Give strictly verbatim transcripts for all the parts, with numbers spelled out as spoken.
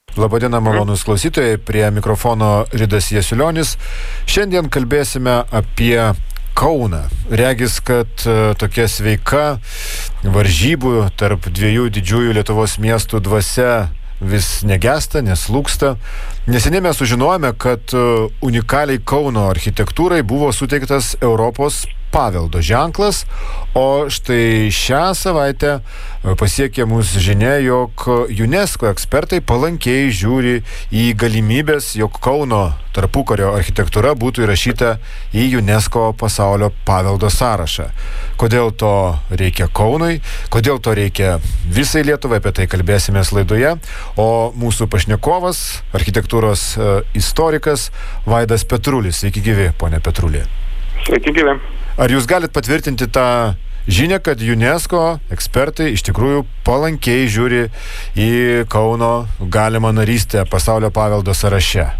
Labadiena, malonūs klausytojai, prie mikrofono Ridas Jasiulionis. Šiandien kalbėsime apie Kauną. Regis, kad tokia sveika varžybų tarp dviejų didžiųjų Lietuvos miestų dvasia vis negesta, neslūgsta. Neseniai mes sužinojome, kad unikaliai Kauno architektūrai buvo suteiktas Europos paveldo ženklas, o štai šią savaitę pasiekė mūsų žinia, jog UNESCO ekspertai palankiai žiūri į galimybės, jog Kauno tarpukario architektūra būtų įrašyta į UNESCO pasaulio paveldo sąrašą. Kodėl to reikia Kaunui, kodėl to reikia visai Lietuvai, apie tai kalbėsimės laidoje, o mūsų pašnekovas, architektūros istorikas Vaidas Petrulis. Sveiki gyvi, ponė Petrulė. Sveiki gyvi. Ar jūs galit patvirtinti tą žinią, kad UNESCO ekspertai iš tikrųjų palankiai žiūri į Kauno galimą narystę pasaulio paveldo sąraše?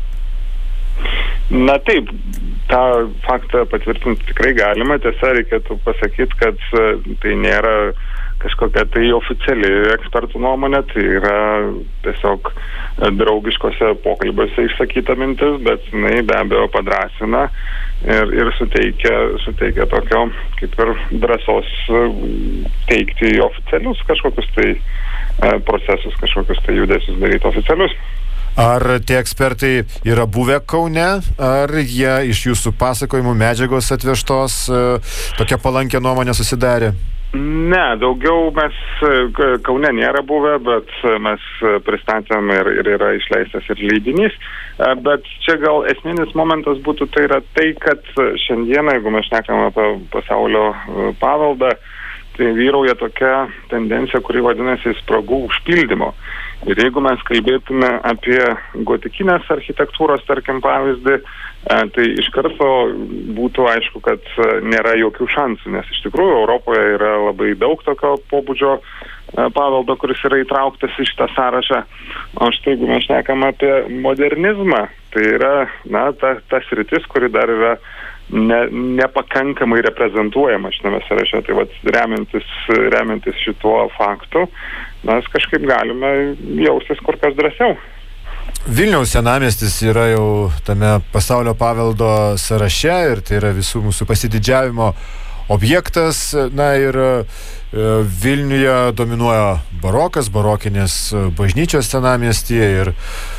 Na taip, tą faktą patvirtinti tikrai galima. Tiesa, reikėtų pasakyti, kad tai nėra kažkokia tai oficiali ekspertų nuomonė, tai yra tiesiog draugiškose pokalbiuose išsakyta mintis, bet jinai be abejo padrąsina ir, ir suteikia, suteikia tokio kaip ir drąsos teikti oficialius kažkokius tai procesus, kažkokius tai judesius daryti oficialius. Ar tie ekspertai yra buvę Kaune, ar jie iš jūsų pasakojimų medžiagos atvežtos tokia palankia nuomonė susidarė? Ne, daugiau mes Kaune nėra buvę, bet mes pristatėm ir, ir yra išleistas ir leidinys. Bet čia gal esminis momentas būtų tai yra tai, kad šiandieną, jeigu mes šnekame apie pasaulio paveldą, tai vyrauja tokia tendencija, kuri vadinasi spragų užpildymo. Ir jeigu mes kalbėtume apie gotikinės architektūros, tarkim, pavyzdį, tai iš karto būtų aišku, kad nėra jokių šansų, nes iš tikrųjų Europoje yra labai daug tokio pobūdžio paveldo, kuris yra įtrauktas į šitą sąrašą. O štai, jeigu mes šnekam apie modernizmą, tai yra, na, ta, ta sritis, kuri dar yra ne, nepakankamai reprezentuojama šitame sąraše. Tai vat, remiantis, remiantis šituo faktu, mes kažkaip galime jaustis kur kas drąsiau. Vilniaus senamiestis yra jau tame pasaulio paveldo sąraše ir tai yra visų mūsų pasididžiavimo objektas. Na ir Vilniuje dominuoja barokas, barokinės bažnyčios senamiestyje ir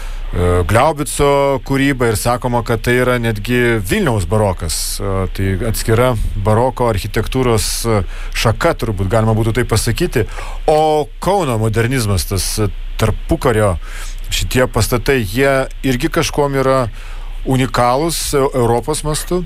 Glaubico kūryba ir sakoma, kad tai yra netgi Vilniaus barokas. Tai atskira baroko architektūros šaka, turbūt galima būtų tai pasakyti. O Kauno modernizmas, tas tarpukario šitie pastatai, jie irgi kažkuom yra unikalūs Europos mastu?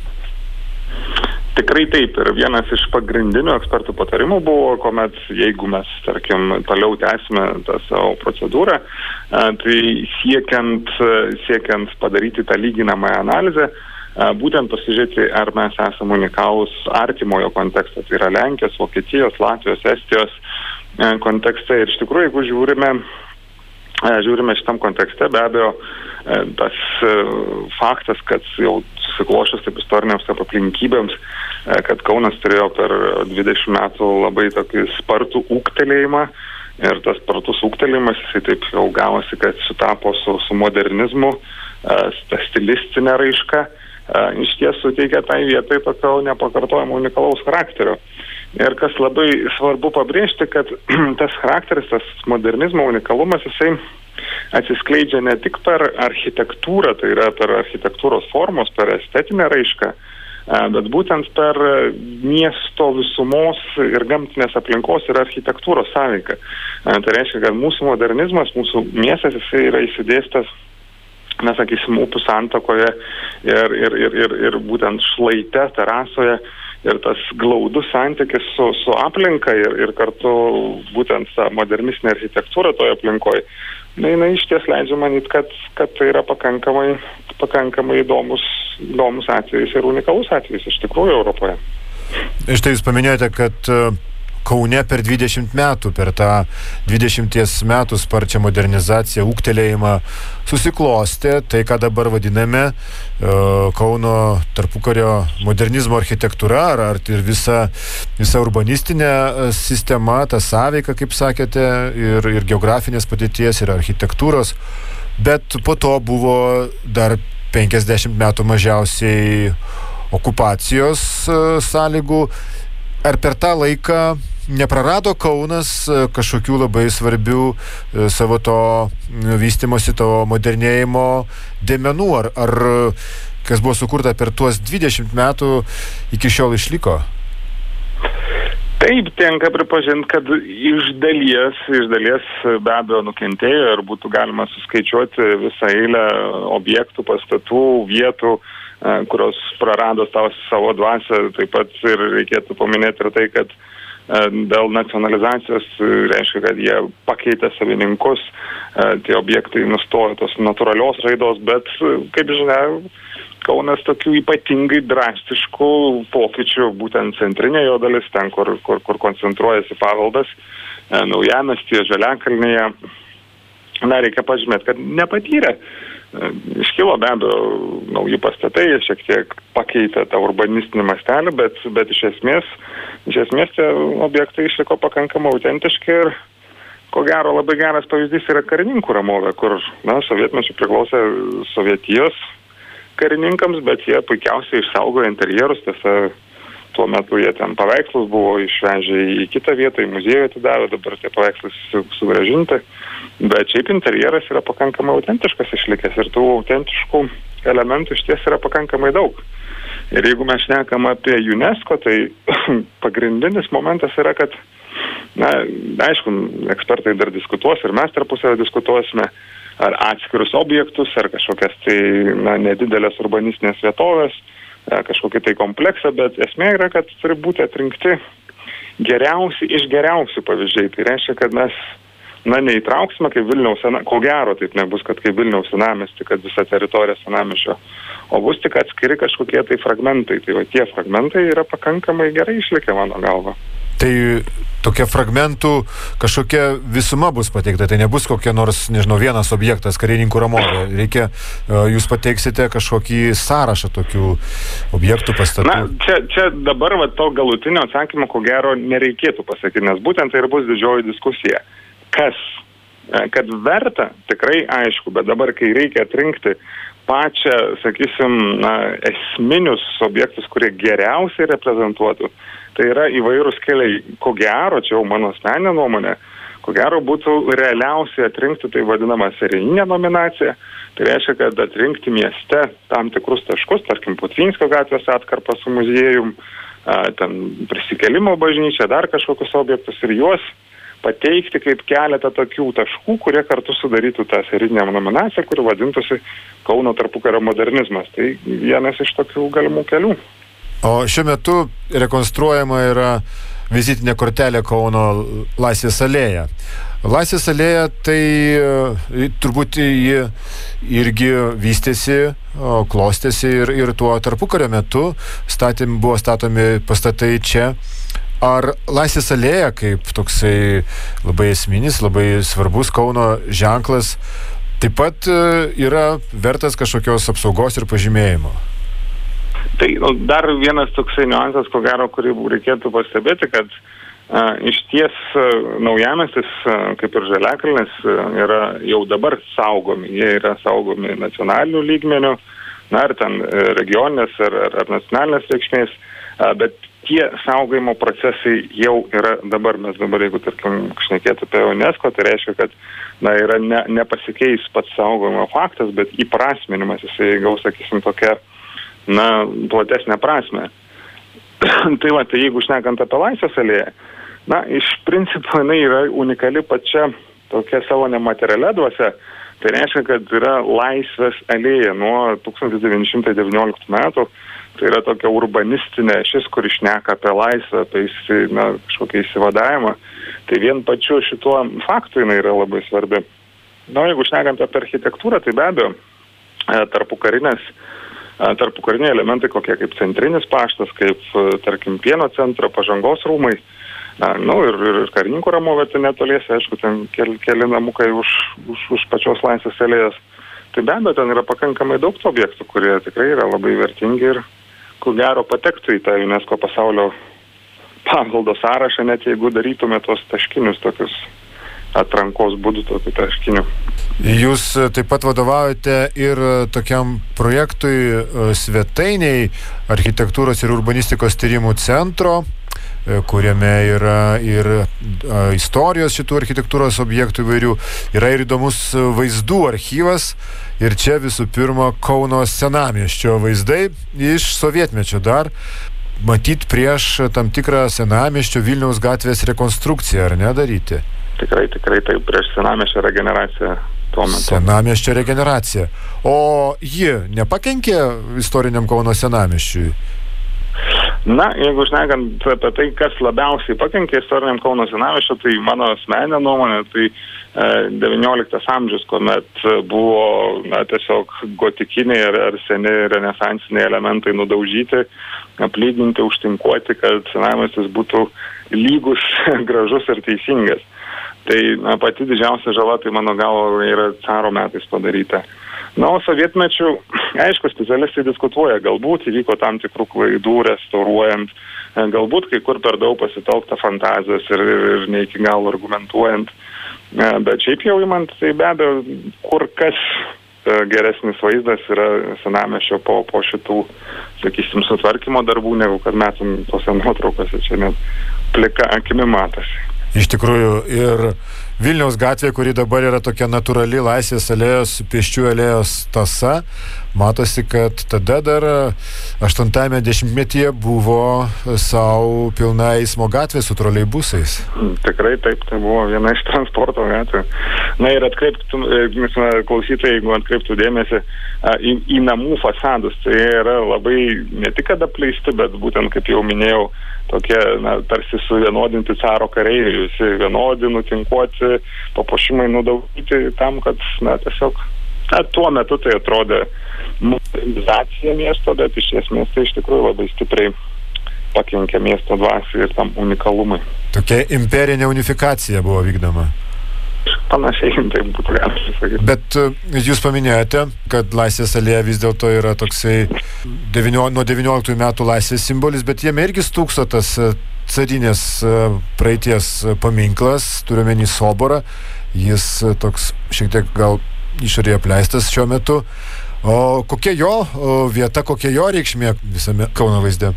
Tikrai taip. Ir vienas iš pagrindinių ekspertų patarimų buvo, kuomet, jeigu mes, tarkim, toliau tęsime tą savo procedūrą, tai siekiant, siekiant padaryti tą lyginamąją analizę, būtent pasižiūrėti, ar mes esame unikalūs artimojo kontekste, tai yra Lenkijos, Vokietijos, Latvijos, Estijos kontekste. Ir iš tikrųjų, jeigu žiūrime, žiūrime šitam kontekste, be abejo, tas faktas, kad jau susiklošęs taip istoriniams aplinkybėms, kad Kaunas turėjo per dvidešimt metų labai tokį spartų ūgtelėjimą ir tas spartus ūgtelėjimas, jisai taip jau gavosi, kad sutapo su, su modernizmu, ta stilistinė raiška, iš ties suteikia tai vietai tokio nepakartojamo unikalaus charakterio. Ir kas labai svarbu pabrėžti, kad tas charakteris, tas modernizmo unikalumas, jisai atsiskleidžia ne tik per architektūrą, tai yra per architektūros formos, per estetinę raišką, bet būtent per miesto visumos ir gamtinės aplinkos ir architektūros sąveiką. Tai reiškia, kad mūsų modernizmas, mūsų miestas, jisai yra įsidėstęs, mes sakysim, upių santakoje ir, ir, ir, ir, ir būtent šlaite, terasoje. Ir tas glaudus santykis su, su aplinka ir, ir kartu būtent ta modernistinė architektūra toje aplinkoje, na, jinai iš ties leidžia manyti, kad, kad tai yra pakankamai, pakankamai įdomus, įdomus atvejis ir unikalus atvejis iš tikrųjų Europoje. Ir štai jūs paminėjote, kad Kaune per dvidešimt metų, per tą dvidešimties metų sparčią modernizaciją, ūgtelėjimą susiklostė tai, ką dabar vadiname Kauno tarpukario modernizmo architektūra, ar, ar ir visa, visa urbanistinė sistema, ta sąveika, kaip sakėte, ir, ir geografinės padėties, ir architektūros. bet po to buvo dar penkiasdešimt metų mažiausiai okupacijos sąlygų. Ar per tą laiką neprarado Kaunas kažkokių labai svarbių savo to vystymosi, to modernėjimo dėmenų? Ar, ar kas buvo sukurta per tuos dvidešimt metų iki šiol išliko? Taip, tenka pripažinti, kad iš dalies, iš dalies be abejo nukentėjo ir būtų galima suskaičiuoti visą eilę objektų, pastatų, vietų, kurios prarado savo dvasią. Taip pat ir reikėtų paminėti ir tai, kad dėl nacionalizacijos reiškia, kad jie pakeitė savininkus, tie objektai nustojo tos natūralios raidos, bet, kaip žinia, Kaunas tokių ypatingai drastiškų pokyčių, būtent centrinė jo dalis, ten, kur, kur, kur koncentruojasi paveldas, Naujamiestyje, Žaliakalnyje, na, reikia pažymėti, kad nepatyrė. Iškilo be abejo nauji pastatai, šiek tiek pakeitė tą urbanistinį mastelį, bet, bet iš esmės, iš esmės tie objektai išliko pakankamai autentiški ir ko gero labai geras pavyzdys yra Karininkų ramovė, kur, na, sovietmečiu priklausė Sovietijos karininkams, bet jie puikiausiai išsaugojo interjerus, tiesa, tuo metu jie ten paveikslus buvo išvežę į kitą vietą, į muziejų atidavę, dabar tie paveikslai su, sugrąžinti, bet šiaip interjeras yra pakankamai autentiškas išlikęs ir tų autentiškų elementų iš ties yra pakankamai daug. Ir jeigu mes šnekam apie UNESCO, tai pagrindinis momentas yra, kad, na, aišku, ekspertai dar diskutuos ir mes tarpusavę diskutuosime, ar atskirus objektus, ar kažkokias tai, na, nedidelės urbanistinės vietovės, kažkokį tai kompleksą, bet esmė yra, kad turi būti atrinkti geriausi iš geriausių pavyzdžiai. Tai reiškia, kad mes, na, neįtrauksime kaip Vilniaus senamiesčio, ko gero taip nebus, kad kaip Vilniaus senamiesčio, kad visa teritorija senamiesčio, o bus tik atskiri kažkokie tai fragmentai. Tai va, tie fragmentai yra pakankamai gerai išlikę mano galva. Tai tokia fragmentų kažkokia visuma bus pateikta, tai nebus kokia nors, nežinau, vienas objektas Karininkų ramovė. Reikia, jūs pateiksite kažkokį sąrašą tokių objektų, pastatų. Na, čia, čia dabar va, to galutinio atsakymo, ko gero, nereikėtų pasakyti, nes būtent tai ir bus didžioji diskusija. Kas? Kad verta, tikrai aišku, bet dabar, kai reikia atrinkti pačią, sakysim, na, esminius objektus, kurie geriausiai reprezentuotų, tai yra įvairūs keliai. Ko gero, čia jau mano asmeninė nuomonė, ko gero būtų realiausiai atrinkti tai vadinamą serijinę nominaciją. Tai reiškia, kad atrinkti mieste tam tikrus taškus, tarkim, Putvinskio gatvės atkarpą su muziejum, ten Prisikėlimo bažnyčia, dar kažkokius objektus ir juos pateikti kaip keletą tokių taškų, kurie kartu sudarytų tą serijinę nominaciją, kuri vadintųsi Kauno tarpukario modernizmas. Tai vienas iš tokių galimų kelių. O šiuo metu rekonstruojama yra vizitinė kortelė Kauno Laisvės alėja. Laisvės alėja tai turbūt ji irgi vystėsi, klostėsi ir, ir tuo tarpukario metu statym, buvo statomi pastatai čia. Ar Laisvės alėja kaip toksai labai esminis, labai svarbus Kauno ženklas taip pat yra vertas kažkokios apsaugos ir pažymėjimo? Tai nu, dar vienas toksai niuansas, ko gero, kurį reikėtų pastebėti, kad a, iš ties a, Naujamiestis, a, kaip ir Žaliakalnis, a, yra jau dabar saugomi. Jie yra saugomi nacionalinių lygmenių, na, ar ten regioninės, ar, ar, ar nacionalinės reikšmės, a, bet tie saugojimo procesai jau yra dabar. Mes dabar, jeigu, tarkim, šnekėtų apie UNESCO, tai reiškia, kad na, yra ne, nepasikeis pats saugojimo faktas, bet įprasminimas, jisai gaus, sakysim, tokia na, platesnę prasme. Tai va, tai jeigu šnekant apie Laisvės alėją, na, iš principo jinai yra unikali pačia tokia savo nematerialia dvasia. Tai reiškia, kad yra Laisvės alėja nuo tūkstantis devyni šimtai devynioliktų metų. Tai yra tokia urbanistinė šis, kur šneka apie laisvę, apie įsi, na, kažkokį įsivadavimą. Tai vien pačiu šituo faktu jinai yra labai svarbi. Na, jeigu šnekant apie architektūrą, tai be abejo, tarpukarinės tarpukariniai elementai, kokie kaip centrinis paštas, kaip, tarkim, pieno centro, pažangos rūmai, nu, ir, ir Karininkų ramovė tai netoliesi, aišku, ten keli, keli namukai už, už, už pačios Laisvės alėjos. Tai be abejo, ten yra pakankamai daug objektų, kurie tikrai yra labai vertingi ir, ko gero, patektų į tą UNESCO pasaulio paveldo sąrašą, net jeigu darytume tos taškinius tokius atrankos būdų tokių taškinių. Jūs taip pat vadovaujate ir tokiam projektui svetainiai architektūros ir urbanistikos tyrimų centro, kuriame yra ir istorijos šitų architektūros objektų įvairių, yra ir įdomus vaizdų archyvas ir čia visų pirma Kauno senamiesčio vaizdai iš sovietmečio dar, matyt prieš tam tikrą senamiesčio Vilniaus gatvės rekonstrukciją, ar ne, daryti? Tikrai, tikrai taip, prieš senamiesčio regeneraciją. Senamiesčio regeneracija. O ji nepakenkė istoriniam Kauno senamiesčiui? Na, jeigu šnekant apie tai, kas labiausiai pakenkė istoriniam Kauno senamiesčio, tai mano asmeninė nuomonė, tai devynioliktas amžius, kuomet buvo na, tiesiog gotikiniai ar, ar seni renesansiniai elementai nudaužyti, aplyginti, užtinkuoti, kad senamiestis būtų lygus, gražus ir teisingas. Tai na, pati didžiausia žala, tai mano galva, yra caro metais padaryta. Na, o sovietmečių, aišku, specialistai diskutuoja, galbūt įvyko tam tikrų klaidų restauruojant, galbūt kai kur per daug pasitelkta fantazijos ir, ir, ir ne iki galo argumentuojant, bet šiaip jau įmant, tai be abejo, kur kas geresnis vaizdas yra senamiesčio po, po šitų, sakysim, sutvarkymo darbų, negu kad metam tose nuotraukose, čia net plika akimi matosi. Iš tikrųjų, ir Vilniaus gatvė, kuri dabar yra tokia natūrali Laisvės alėjos, Pėsčiųjų alėjos tąsa, matosi, kad tada dar aštuntajame dešimtmetyje buvo savo pilna eismo gatvė su troleibusais. Tikrai taip, tai buvo viena iš transporto gatvių. Na ir atkreiptų, klausytojai, jeigu atkreiptų dėmesį į, į namų fasadus, tai yra labai ne tik kad apleisti, bet būtent, kaip jau minėjau, tokie, na, tarsi suvienodinti caro kareiviai, visi vienodi, nutinkuoti, papuošimai nudaužyti tam, kad, na, tiesiog, na, tuo metu tai atrodė modernizacija miesto, bet iš esmės tai iš tikrųjų labai stipriai pakenkė miesto dvasiai ir tam unikalumai. Tokia imperinė unifikacija buvo vykdoma. Panašiai, tai būtų galima sakyti. Bet jūs paminėjote, kad Laisvės alėja vis dėlto yra toksai devynio, nuo devynioliktųjų metų laisvės simbolis, bet jame irgi stūkso tas carinės praeities paminklas, turiuomenį Soborą. Jis toks šiek tiek gal išorėje apleistas šiuo metu. O kokia jo vieta, kokia jo reikšmė visame Kauno vaizde?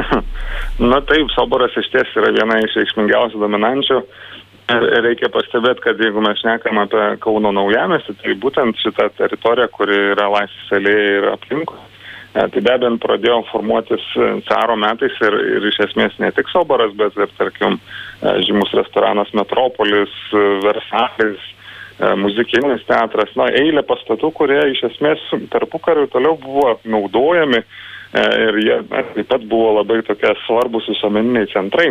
Na taip, Soboras iš ties yra viena iš reikšmingiausių dominančių. Reikia pastebėti, kad jeigu mes šnekam apie Kauno naujamiestį, tai būtent šita teritorija, kuri yra Laisvės alėja ir aplinkui, tai be abejo pradėjo formuotis caro metais ir, ir iš esmės ne tik Soboras, bet ir, tarkim, žymus restoranas Metropolis, Versalis, muzikinis teatras, na, eilė pastatų, kurie iš esmės tarpukariu toliau buvo naudojami ir jie taip pat buvo labai tokie svarbus visuomeniniai centrai.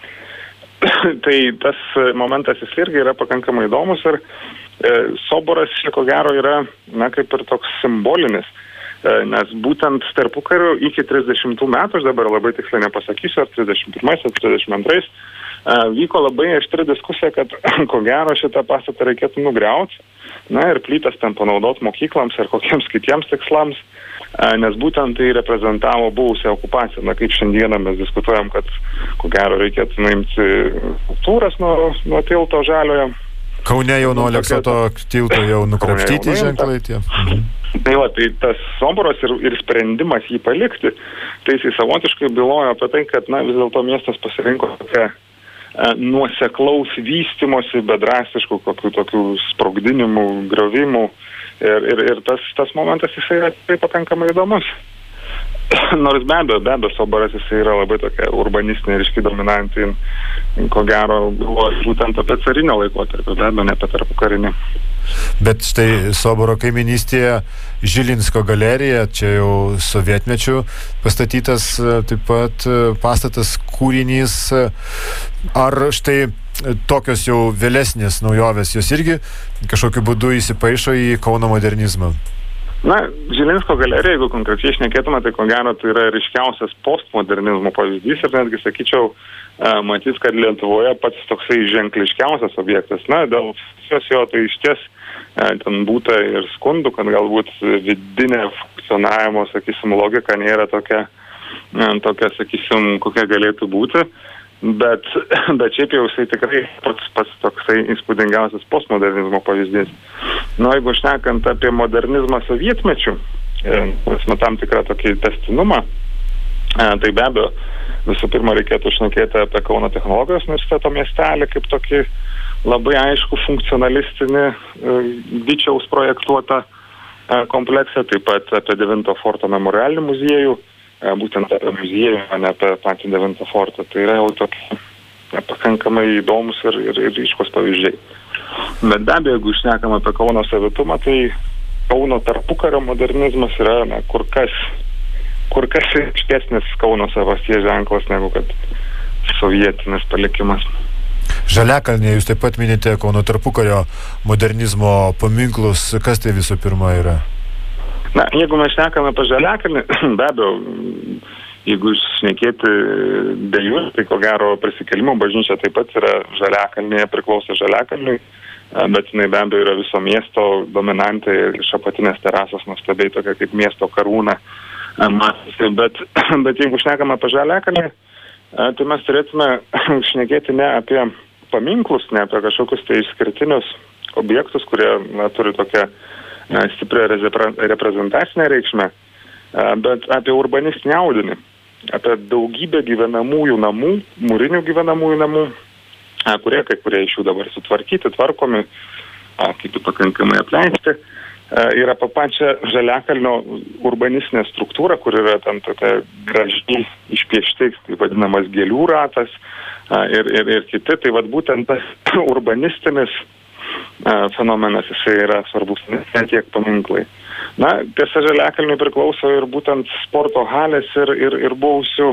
Tai tas momentas jis irgi yra pakankamai įdomus ir e, Soboras, ko gero, yra, na, kaip ir toks simbolinis, e, nes būtent tarpukariu iki trisdešimtų metų, aš dabar labai tiksliai nepasakysiu, ar trisdešimt pirmais, ar trisdešimt antrais, e, vyko labai aštri diskusija, kad ko gero šitą pastatą reikėtų nugriauti, na, ir plytas ten panaudoti mokyklams ar kokiems kitiems tikslams, nes būtent tai reprezentavo buvusią okupaciją. Na, kaip šiandieną mes diskutuojam, kad ko gero reikėtų nuimti kultūras nuo, nuo tilto žaliojo. Kaune jau nuo Aleksoto tilto jau nukrapštyti ženklai tie. Mhm. Tai va, tai tas Soboras ir, ir sprendimas jį palikti, tai jis savotiškai bylojo apie tai, kad, na, vis dėlto miestas pasirinko tokią nuoseklaus vystimosi, bet drastiškų kokių tokių sprogdinimų, griovimų. Ir, ir, ir tas, tas momentas jisai yra tai pakankamai įdomus. Nors be abejo, be abejo, Soboras jisai yra labai tokia urbanistinė ir iški dominantai, ko gero buvo būtent apie carinio laikotarpį, be abejo, ne apie tarpukarinį. Bet štai Soboro kaiminystėje Žilinsko galerija, čia jau sovietmečių pastatytas taip pat pastatas, kūrinys. Ar štai tokios jau vėlesnės naujovės, jos irgi kažkokiu būdu įsipaišo į Kauno modernizmą? Na, Žilinsko galerija, jeigu konkrečiai šnekėtume, tai ko gero tai yra ryškiausias postmodernizmo pavyzdys ir netgi sakyčiau, matys, kad Lietuvoje pats toksai ženkliškiausias objektas. Na, dėl jo tai iš ties ten būta ir skundų, kad galbūt vidinė funkcionavimo, sakysim, logika nėra tokia, tokia, sakysim, kokia galėtų būti. bet, bet šiaip jau jisai tikrai pats, pats toksai įspūdingiausias postmodernizmo pavyzdys. Nu, jeigu šnekant apie modernizmą sovietmečių, prasme, tam tikrą tokį testinumą, tai be abejo, visų pirma reikėtų šnekėti apie Kauno technologijos universiteto miestelį kaip tokį labai aišku funkcionalistinį Dičiaus projektuotą kompleksą, taip pat apie devinto forto memorialinį muziejų, būtent apie muziejų, o ne apie patį devintą fortą. Tai yra jau tokie pakankamai įdomus ir, ir, ir ryškus pavyzdžiai. Bet be abejo, jeigu šnekam apie Kauno savitumą, tai Kauno tarpukario modernizmas yra na, kur kas, kur kas ryškesnis Kauno savasties ženklas negu kad sovietinis palikimas. Žaliakalnyje jūs taip pat minite Kauno tarpukario modernizmo paminklus. Kas tai visų pirma yra? Na, jeigu mes šnekame apie Žaliakalnį, be abejo, jeigu šnekėti dėjus, tai ko gero Prisikėlimo bažnyčia taip pat yra Žaliakalnyje, priklauso Žaliakalniui, bet jinai be abejo yra viso miesto dominantė ir iš apatinės terasos nuostabiai tokia kaip miesto karūna matosi. Bet, bet jeigu šnekame apie Žaliakalnį, tai mes turėtume šnekėti ne apie paminklus, ne apie kažkokius tai išskirtinius objektus, kurie na, turi tokią stiprią reprezentacinę reikšmę, bet apie urbanistinį audinį, apie daugybę gyvenamųjų namų, mūrinių gyvenamųjų namų, kurie kai kurie iš jų dabar sutvarkyti, tvarkomi, kiti pakankamai apleisti. Ir apie pačią Žaliakalnio urbanistinę struktūrą, kur yra tam tokia gražiai išpiešti, tai vadinamas gėlių ratas ir, ir, ir kiti. Tai vat būtent tas urbanistinis fenomenas, jisai yra svarbus, ne tiek paminklai. Na, tiesa, Žaliakalniui priklauso ir būtent sporto halės ir, ir, ir buvusių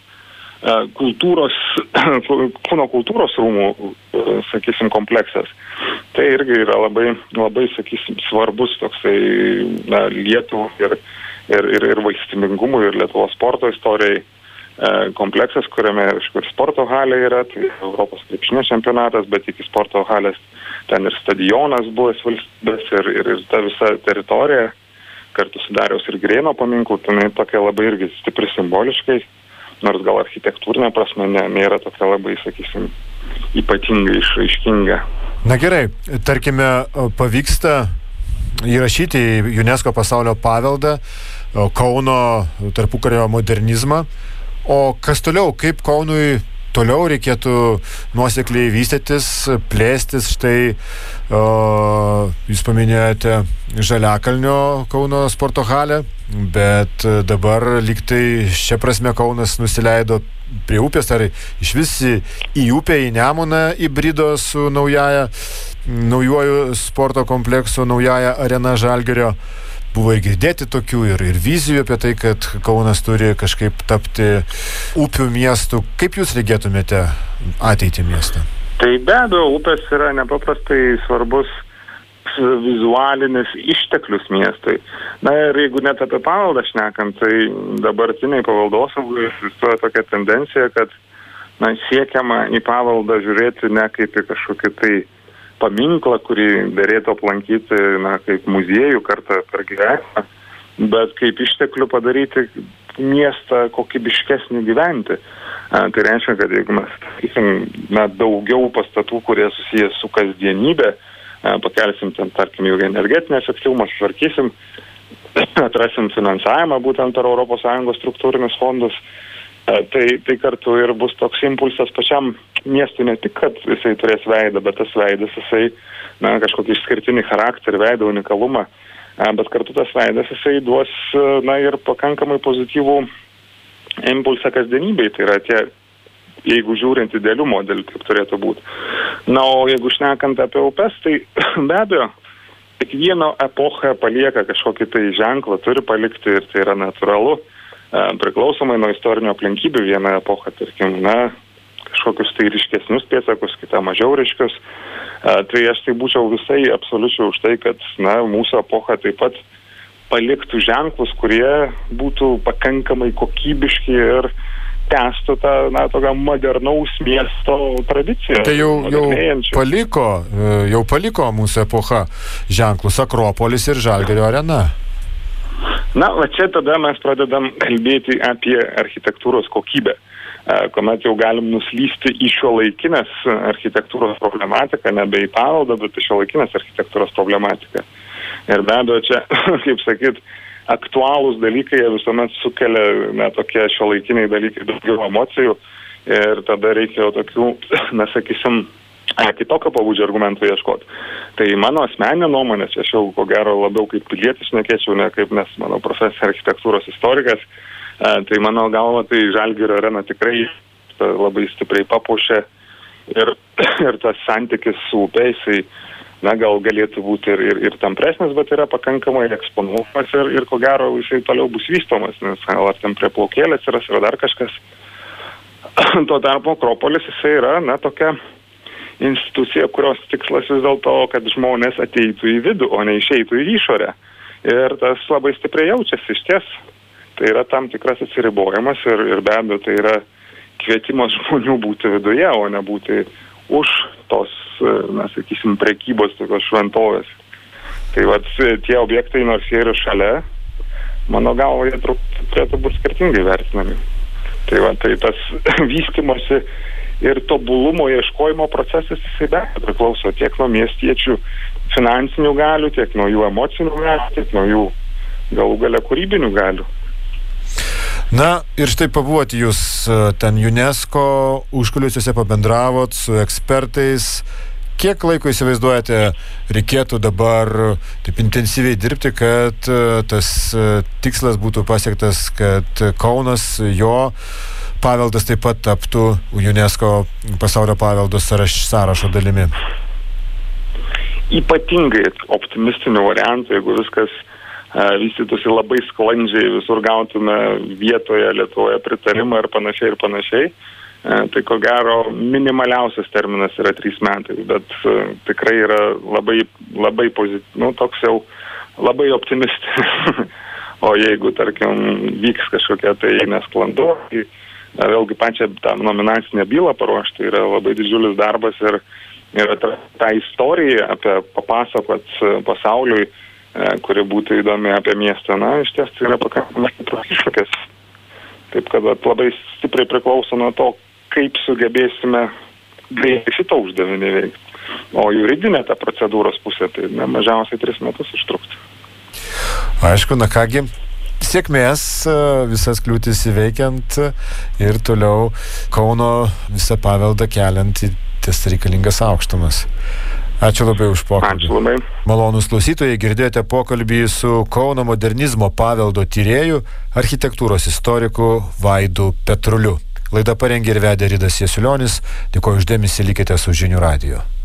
kultūros, kūno kultūros rūmų, sakysim, kompleksas. Tai irgi yra labai, labai sakysim, svarbus toksai na, Lietuvų ir, ir, ir, ir valstybingumui ir Lietuvos sporto istorijai kompleksas, kuriame ir sporto halė yra, tai Europos krepšinio čempionatas, bet iki sporto halės ten ir stadionas buvęs valstybės ir, ir, ir ta visa teritorija, kartu su Dariaus ir Girėno paminklu, tai tokia labai irgi stipri simboliškai, nors gal architektūrinė prasme ne, nėra tokia labai, sakysim, ypatingai išraiškinga. Na gerai, tarkime, pavyksta įrašyti į UNESCO pasaulio paveldą Kauno tarpukario modernizmą, o kas toliau, kaip Kaunui toliau reikėtų nuosekliai vystytis, plėstis, štai o, jūs paminėjote Žaliakalnio Kauno sporto halę, bet dabar lyg tai šia prasme Kaunas nusileido prie upės, ar iš vis į upę, į Nemuną įbrido su naujaja, naujuoju sporto kompleksu, naujaja arena Žalgirio. Buvo ir girdėti tokių ir, ir vizijų apie tai, kad Kaunas turi kažkaip tapti upių miestų. Kaip jūs regėtumėte ateitį miestą? Tai be abejo, upės yra nepaprastai svarbus vizualinis išteklius miestui. Na ir jeigu net apie paveldą šnekant, tai dabartiniai paveldosaugai egzistuoja tokia tendencija, kad na, siekiama į paveldą žiūrėti ne kaip į kažkokį tai paminklą, kurį derėtų aplankyti na, kaip muziejų kartą per gyvenimą, bet kaip išteklių padaryti miestą kokybiškesnį gyventi. A, tai reiškia, kad jeigu mes sakysim, na, daugiau pastatų, kurie susijęs su kasdienybė, a, pakelsim ten, tarkim, jau energetinę efektyvumą, sutvarkysim, atrasim finansavimą būtent per Europos Sąjungos struktūrinius fondus, Tai, tai kartu ir bus toks impulsas pačiam miestui, ne tik, kad jisai turės veidą, bet tas veidas jisai, na, kažkokį išskirtinį charakterį, veidą, unikalumą, bet kartu tas veidas jisai duos, na, ir pakankamai pozityvų impulsą kasdienybei, tai yra tie, jeigu žiūrint idealių modelių, kaip turėtų būti. Na, o jeigu šnekant apie upes, tai be abejo, kiekvieno epocha palieka kažkokį tai ženklą, turi palikti ir tai yra natūralu. Priklausomai nuo istorinių aplinkybių, viena epocha, tarkim, na, kažkokius tai ryškesnius pėdsakus, kita mažiau ryškius. Tai aš tai būčiau visai absoliučiai už tai, kad, na, mūsų epocha taip pat paliktų ženklus, kurie būtų pakankamai kokybiški ir tęstų tą, na, tokią modernaus miesto tradiciją. Tai jau, jau paliko, jau paliko mūsų epocha ženklus Akropolis ir Žalgirio arena. Na, va čia tada mes pradedam kalbėti apie architektūros kokybę. kuomet jau galim nuslysti į šiuolaikinės architektūros problematiką, nebe į paveldą, bet į šiuolaikinės architektūros problematiką. Ir be abejo, čia, kaip sakyt, aktualūs dalykai visuomet sukelia, ne, tokie šiuolaikiniai dalykai daugiau emocijų ir tada reikia tokių, nesakysim, kitokio pobūdžio argumentų ieškoti. Tai mano asmeninė nuomonė, čia aš jau ko gero labiau kaip pilietis šnekėčiau, ne kaip nes mano profesija architektūros istorikas, tai mano galva, tai Žalgirio arena tikrai labai stipriai papuošė ir, ir tas santykis su upė, jisai, na, gal galėtų būti ir, ir, ir tampresnis, bet yra pakankamai eksponuojamas ir, ir ko gero jisai toliau bus vystomas, nes gal ar ten prie plaukėlės yra, yra dar kažkas. Tuo tarpu Akropolis jisai yra, na, tokia institucija, kurios tikslas vis dėlto, kad žmonės ateitų į vidų, o ne išeitų į išorę. Ir tas labai stipriai jaučiasi iš ties. Tai yra tam tikras atsiribojimas ir, ir be abejo tai yra kvietimas žmonių būti viduje, o ne būti už tos, na, sakysim, prekybos tokios šventovės. Tai vat tie objektai, nors jie yra šalia, mano galva, jie turėtų būti skirtingai vertinami. Tai va, tai tas vystimosi ir tobulumo ieškojimo procesas jisai be abejo priklauso tiek nuo miestiečių finansinių galių, tiek nuo jų emocinių galių, tiek nuo jų galų gale kūrybinių galių. Na ir štai pabuvot jūs ten UNESCO užkulisiuose, pabendravot su ekspertais. Kiek laiko įsivaizduojate reikėtų dabar taip intensyviai dirbti, kad tas tikslas būtų pasiektas, kad Kaunas, jo paveldas taip pat taptų UNESCO pasaulio paveldo sąrašo dalimi? Ypatingai optimistinių variantų, jeigu viskas vystytųsi labai sklandžiai, visur gautume vietoje Lietuvoje pritarimą ir panašiai ir panašiai, tai ko gero minimaliausias terminas yra trys metai, bet tikrai yra labai, labai pozit... nu, toks jau labai optimistinis. O jeigu, tarkim, vyks kažkokia tai nesklandu, tai vėlgi pačią tą nominacinę bylą paruošti yra labai didžiulis darbas ir, ir ta, ta istorija apie papasakot pasauliui, kuri būtų įdomi apie miestą, na, iš ties tai yra pakankamai iššūkis. Taip, kad labai stipriai priklauso nuo to, kaip sugebėsime greitai šitą uždavinį veikti. O juridinė ta procedūros pusė, tai ne, mažiausiai tris metus užtrukti. Aišku, na kągi, sėkmės visas kliūtis įveikiant ir toliau Kauno visą paveldą keliant į tas reikalingas aukštumas. Ačiū labai už pokalbį. Ačiū labai. Malonūs klausytojai, girdėjote pokalbį su Kauno modernizmo paveldo tyrėju, architektūros istoriku Vaidu Petruliu. Laidą parengė ir vedė Ridas Jasiulionis. Dėkoju už dėmesį, likite su Žinių radiju.